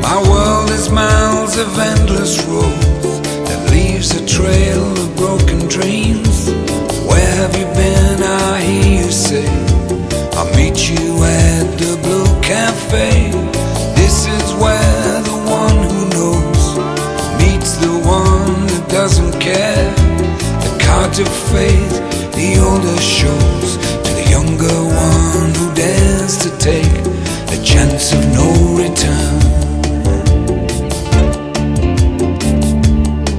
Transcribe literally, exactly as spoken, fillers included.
My world is miles of endless roads that leaves a trail of broken dreams. Where have you been, I hear you say? I'll meet you at the Blue Cafe. This is where the one who knows meets the one that doesn't care. The cards of faith the older shows to the younger